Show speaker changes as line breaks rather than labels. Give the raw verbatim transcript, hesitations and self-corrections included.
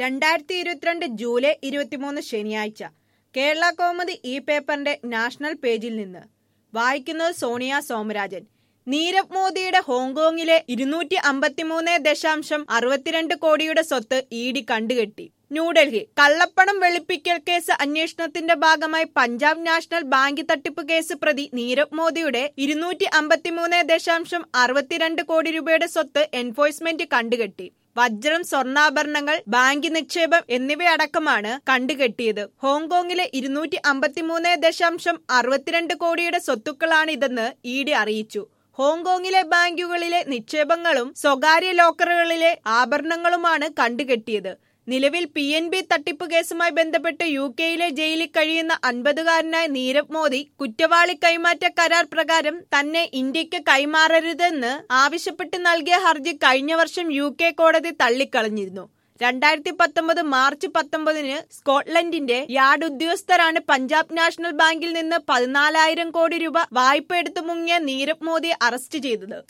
രണ്ടായിരത്തി ഇരുപത്തിരണ്ട് ജൂലൈ ഇരുപത്തിമൂന്ന് ശനിയാഴ്ച കേരള കൗമുദി ഈ പേപ്പറിന്റെ നാഷണൽ പേജിൽ നിന്ന് വായിക്കുന്നത് സോണിയ സോമരാജൻ. നീരവ് മോദിയുടെ ഹോങ്കോങ്ങിലെ ഇരുന്നൂറ്റി അമ്പത്തിമൂന്ന് ദശാംശം അറുപത്തിരണ്ട് കോടിയുടെ സ്വത്ത് ഇ ഡി കണ്ടുകെട്ടി. ന്യൂഡൽഹി. കള്ളപ്പണം വെളുപ്പിക്കൽ കേസ് അന്വേഷണത്തിന്റെ ഭാഗമായി പഞ്ചാബ് നാഷണൽ ബാങ്ക് തട്ടിപ്പ് കേസ് പ്രതി നീരവ് മോദിയുടെ ഇരുന്നൂറ്റി അമ്പത്തിമൂന്ന് ദശാംശം അറുപത്തിരണ്ട് കോടി രൂപയുടെ സ്വത്ത് എൻഫോഴ്സ്മെന്റ് കണ്ടുകെട്ടി. വജ്രം, സ്വർണ്ണാഭരണങ്ങൾ, ബാങ്ക് നിക്ഷേപം എന്നിവയടക്കമാണ് കണ്ടുകെട്ടിയത്. ഹോങ്കോങ്ങിലെ ഇരുന്നൂറ്റി അമ്പത്തിമൂന്ന് ദശാംശം അറുപത്തിരണ്ട് കോടിയുടെ സ്വത്തുക്കളാണിതെന്ന് ഇ ഡി അറിയിച്ചു. ഹോങ്കോങ്ങിലെ ബാങ്കുകളിലെ നിക്ഷേപങ്ങളും സ്വകാര്യ ലോക്കറുകളിലെ ആഭരണങ്ങളുമാണ് കണ്ടുകെട്ടിയത്. നിലവിൽ പി എൻ ബി തട്ടിപ്പ് കേസുമായി ബന്ധപ്പെട്ട് യു കെയിലെ ജയിലിൽ കഴിയുന്ന അൻപതുകാരനായ നീരവ് മോദി കുറ്റവാളി കൈമാറ്റ കരാർ പ്രകാരം തന്നെ ഇന്ത്യക്ക് കൈമാറരുതെന്ന് ആവശ്യപ്പെട്ട് നൽകിയ ഹർജി കഴിഞ്ഞ വർഷം യു കെ കോടതി തള്ളിക്കളഞ്ഞിരുന്നു. രണ്ടായിരത്തി പത്തൊമ്പത് മാർച്ച് പത്തൊമ്പതിന് സ്കോട്ട്ലൻഡിന്റെ യാർഡ് ഉദ്യോഗസ്ഥരാണ് പഞ്ചാബ് നാഷണൽ ബാങ്കിൽ നിന്ന് പതിനാലായിരം കോടി രൂപ വായ്പ എടുത്തു മുങ്ങിയ നീരവ് മോദിയെ അറസ്റ്റ് ചെയ്തത്.